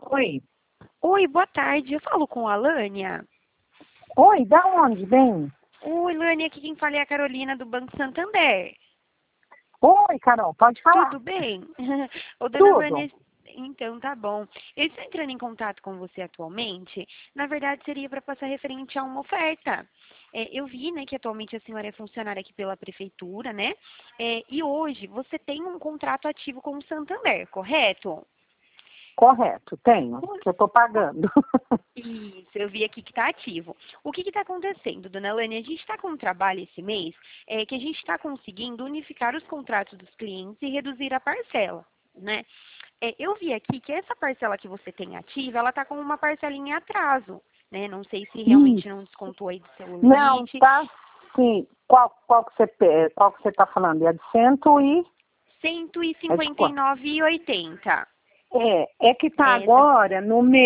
Oi. Oi, boa tarde. Eu falo com a Lânia. Oi, da onde, bem? Oi, Lânia, aqui quem fala é a Carolina do Banco Santander. Oi, Carol, pode falar. Tudo bem? Ô, dona Tudo. Lânia, então tá bom. Eu estou entrando em contato com você atualmente. Na verdade, seria para passar referente a uma oferta. Eu vi, né, que atualmente a senhora é funcionária aqui pela prefeitura, né? E hoje você tem um contrato ativo com o Santander, correto? Correto, tenho, que eu tô pagando. Isso, eu vi aqui que está ativo. O que está acontecendo, dona Lânia? A gente está com um trabalho esse mês que a gente está conseguindo unificar os contratos dos clientes e reduzir a parcela, né? Eu vi aqui que essa parcela que você tem ativa, ela está com uma parcelinha em atraso, né? Não sei se realmente não descontou aí do seu Não, limite. tá, sim. Qual que você tá falando? É de cento e... É de quanto? 159,80. É que tá Essa. agora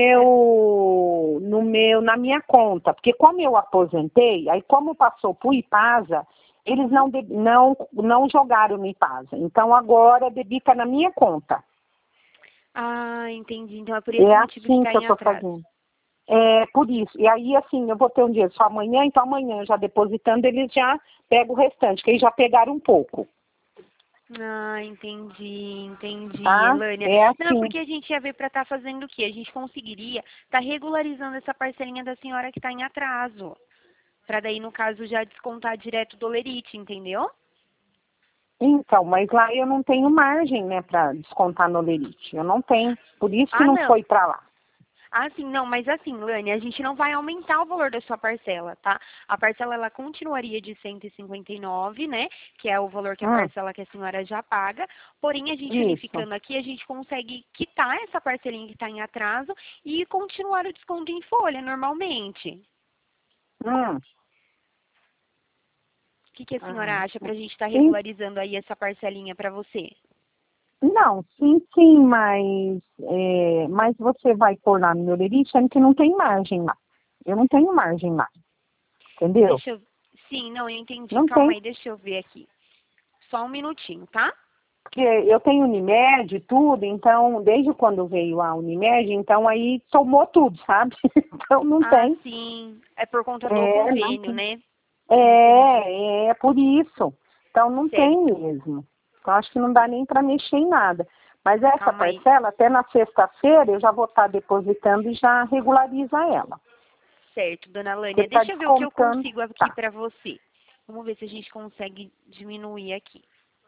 na minha conta, porque como eu aposentei, aí como passou pro Ipasa, eles não jogaram no Ipasa. Então agora debita na minha conta. Ah, entendi. Então é por esse É motivo que assim está que eu em tô atraso. fazendo. É por isso. E aí, assim, eu vou ter um dia só amanhã, então amanhã já depositando, eles já pegam o restante, que eles já pegaram um pouco, Ah, entendi, tá? Elânia. É Não, assim. porque a gente ia ver para estar fazendo o quê? A gente conseguiria estar regularizando essa parcelinha da senhora que está em atraso. Para daí, no caso, já descontar direto do Lerite, entendeu? Então, mas lá eu não tenho margem, né, para descontar no Lerite. Eu não tenho. Por isso que Ah, não não. foi para lá. Ah, sim, não, mas assim, Lânia, a gente não vai aumentar o valor da sua parcela, tá? A parcela, ela continuaria de 159, né? Que é o valor que a Hum, parcela que a senhora já paga. Porém, a gente isso. unificando aqui, a gente consegue quitar essa parcelinha que está em atraso e continuar o desconto em folha, normalmente. Hum, O que a senhora ah, acha para a gente estar sim, regularizando aí essa parcelinha para você? não, sim, mas você vai pôr lá no meu Lerite, sendo que não tem margem lá. Eu não tenho margem lá, entendeu? Deixa eu... Sim, não, eu entendi. Não Calma tem. aí, deixa eu ver aqui. Só um minutinho, tá? Porque eu tenho Unimed e tudo, então, desde quando veio a Unimed, então aí tomou tudo, sabe? Então não Ah, tem. sim. É por conta do Não convênio, tem. né? Entendi. É por isso. Então não tem Certo. mesmo. Então acho que não dá nem para mexer em nada. Mas essa Calma aí. parcela, até na sexta-feira, eu já vou estar depositando e já regulariza ela. Certo, dona Porque Lânia. está Deixa eu ver o que eu descontando. consigo aqui Tá. para você. Vamos ver se a gente consegue diminuir aqui.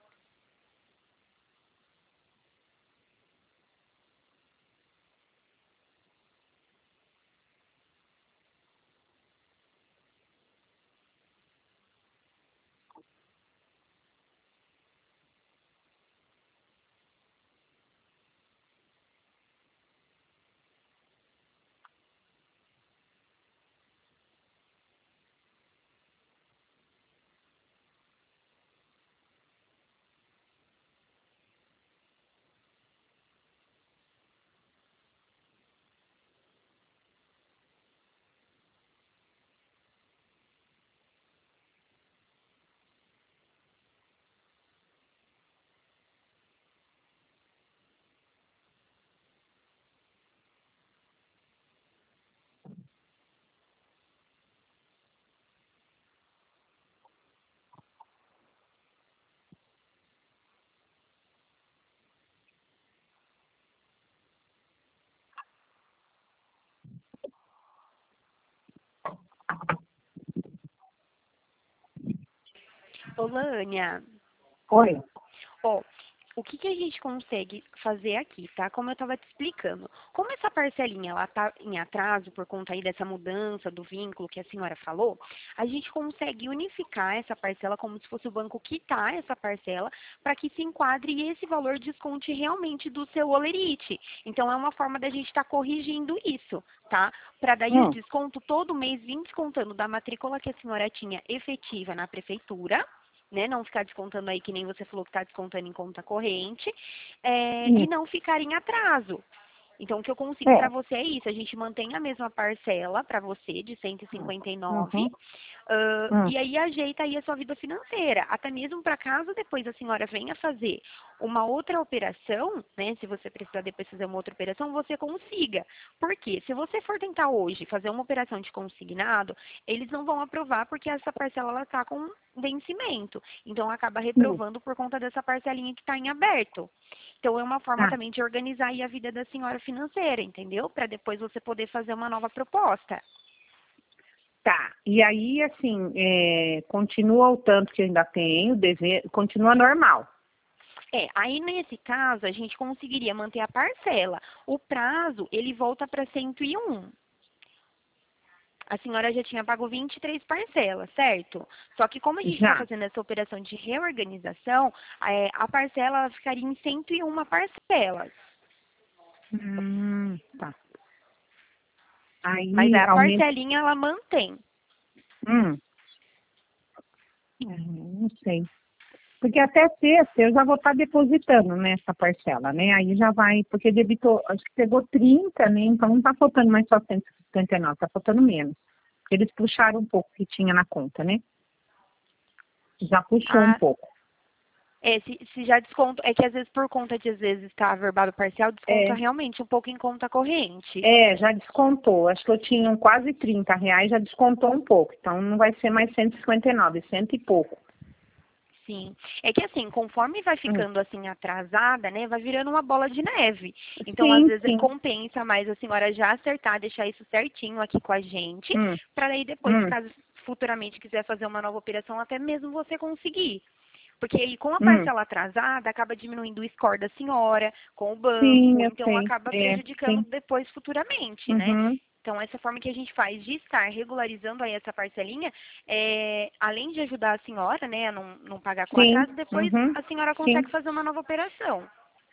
Ô, Lânia, Oi. ó, o que a gente consegue fazer aqui, tá? Como eu estava te explicando. Como essa parcelinha, ela tá em atraso por conta aí dessa mudança do vínculo que a senhora falou, a gente consegue unificar essa parcela como se fosse o banco quitar essa parcela para que se enquadre e esse valor desconte realmente do seu olerite. Então, é uma forma da gente estar corrigindo isso, tá? Para daí o Hum, desconto todo mês vir descontando da matrícula que a senhora tinha efetiva na prefeitura, né? Não ficar descontando aí, que nem você falou que está descontando em conta corrente, e isso. não ficar em atraso. Então, o que eu consigo para você é isso. A gente mantém a mesma parcela para você de 159. E aí ajeita aí a sua vida financeira. Até mesmo para caso depois a senhora venha fazer uma outra operação, né? Se você precisar depois fazer uma outra operação, você consiga. Por quê? Se você for tentar hoje fazer uma operação de consignado, eles não vão aprovar porque essa parcela ela está com vencimento. Então acaba reprovando por conta dessa parcelinha que está em aberto. Então é uma forma também de organizar aí a vida da senhora financeira, entendeu? Para depois você poder fazer uma nova proposta. Tá, e aí, assim, continua o tanto que eu ainda tenho, continua normal. Aí nesse caso, a gente conseguiria manter a parcela. O prazo, ele volta para 101. A senhora já tinha pago 23 parcelas, certo? Só que como a gente está fazendo essa operação de reorganização, a parcela ela ficaria em 101 parcelas. Tá. Aí, mas a parcelinha, ela mantém. Não sei. Porque até sexta eu já vou estar depositando nessa parcela, né? Aí já vai, porque debitou, acho que pegou 30, né? Então não está faltando mais só 159, está faltando menos. Porque eles puxaram um pouco que tinha na conta, né? Já puxou um pouco. Se já desconto, é que às vezes por conta de às vezes estar averbado parcial, desconta realmente um pouco em conta corrente. Já descontou. Acho que eu tinha quase R$30, já descontou um pouco. Então não vai ser mais 159, 100 e pouco. Sim. É que assim, conforme vai ficando assim atrasada, né, vai virando uma bola de neve. Então, às vezes, compensa mais a senhora já acertar, deixar isso certinho aqui com a gente, para daí depois, caso futuramente quiser fazer uma nova operação, até mesmo você conseguir. Porque aí, com a parcela atrasada, acaba diminuindo o score da senhora com o banco, então acaba prejudicando depois futuramente, né? Então, essa forma que a gente faz de estar regularizando aí essa parcelinha, além de ajudar a senhora, né, a não pagar com atraso, depois a senhora consegue fazer uma nova operação.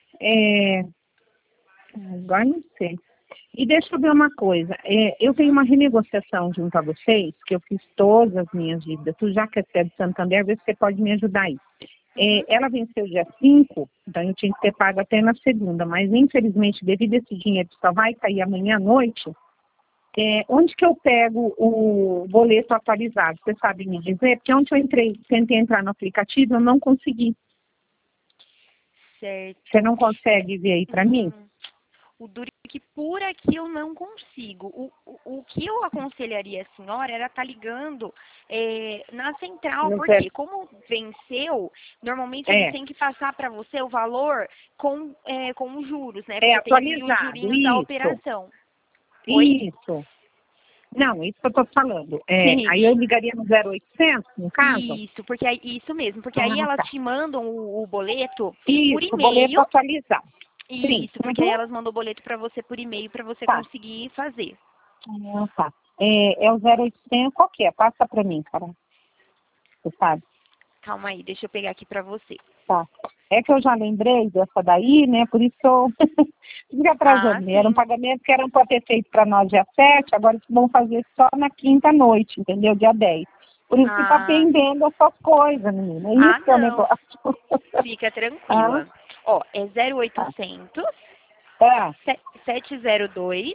Agora não sei. E deixa eu ver uma coisa. Eu tenho uma renegociação junto a vocês, que eu fiz todas as minhas dívidas. Tu já que é de Santander, vê se você pode me ajudar aí. Ela venceu dia 5, então eu tinha que ter pago até na segunda, mas infelizmente, devido a esse dinheiro que só vai cair amanhã à noite, onde que eu pego o boleto atualizado? Você sabe me dizer? Porque ontem eu tentei entrar no aplicativo, eu não consegui. Certo. Você não consegue ver aí para mim? O duro é que por aqui eu não consigo. O que eu aconselharia a senhora era estar ligando na central, porque como venceu, normalmente eles têm que passar para você o valor com os juros, né? Porque tem os jurinhos da operação. Isso. Não, isso que eu estou falando. Aí eu ligaria no 0800, no caso? Isso mesmo, porque aí elas te mandam o boleto por e-mail. O boleto atualizado. Isso, porque aí elas mandam o boleto para você por e-mail para você conseguir fazer. Tá. É o 0800, qual que é? Passa para mim, cara. Você sabe? Calma aí, deixa eu pegar aqui para você. Tá. É que eu já lembrei dessa daí, né? Por isso que eu fica atrasando. Era um pagamento que eram para ter feito para nós dia 7, agora eles vão fazer só na quinta noite, entendeu? Dia 10. Por isso que tá pendendo essas coisas, menina. É isso que é o negócio. Fica tranquila. Ó, é 0800 702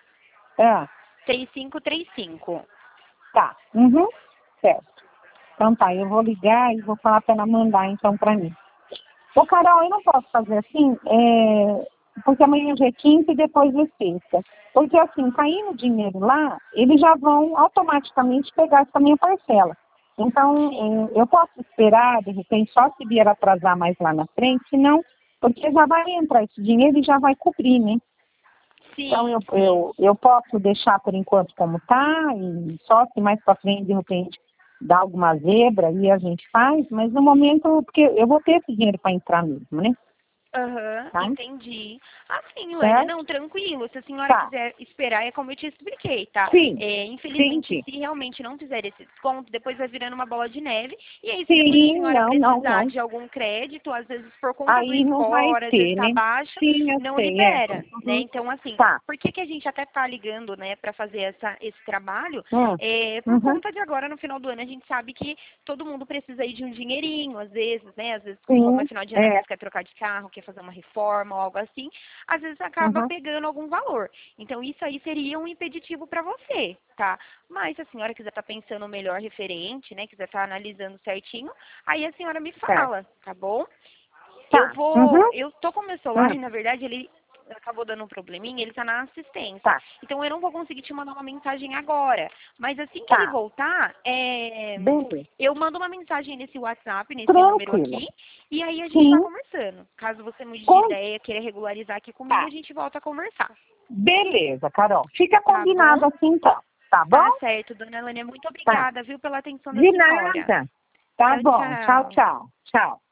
3535. Tá. Certo. Então tá, eu vou ligar e vou falar para ela mandar então para mim. Ô, Carol, eu não posso fazer assim, porque amanhã já é quinta e depois é sexta. Porque assim, caindo o dinheiro lá, eles já vão automaticamente pegar essa minha parcela. Então, eu posso esperar, de repente, só se vier atrasar mais lá na frente, senão, porque já vai entrar esse dinheiro e já vai cobrir, né? Sim. Então, eu posso deixar por enquanto como tá, e só se mais para frente, de repente, dá alguma zebra e a gente faz, mas no momento, porque eu vou ter esse dinheiro para entrar mesmo, né? Entendi. Assim, Luana, não, tranquilo. Se a senhora quiser esperar, é como eu te expliquei, tá? Infelizmente, se realmente não fizer esse desconto, depois vai virando uma bola de neve. E aí, se depois a senhora precisar de algum crédito, às vezes por conta do score, às vezes tá baixo, não libera, né? Então, assim, por que a gente até tá ligando, né, pra fazer esse trabalho? Por conta de agora, no final do ano, a gente sabe que todo mundo precisa aí de um dinheirinho, às vezes, né? Às vezes, como é final de ano, quer trocar de carro, quer fazer uma reforma ou algo assim, às vezes acaba pegando algum valor. Então, isso aí seria um impeditivo para você, tá? Mas se a senhora quiser estar pensando o melhor referente, né, quiser estar analisando certinho, aí a senhora me fala, tá bom? Tá. Eu tô com o meu celular e, na verdade, ele acabou dando um probleminha, ele tá na assistência. Tá. Então, eu não vou conseguir te mandar uma mensagem agora. Mas assim que Tá. ele voltar, Beleza. eu mando uma mensagem nesse WhatsApp, nesse número Tranquilo. aqui, e aí a gente vai Sim. conversando. Caso você mude de Com... ideia, queira regularizar aqui comigo, Tá. a gente volta a conversar. Beleza, Carol. Fica Tá bom? combinado assim, então. Tá bom? Tá certo, dona Elânia. Muito Tá. obrigada, viu, pela atenção da De senhora. nada. Tá Tchau, bom. Tchau, tchau. tchau. Tchau.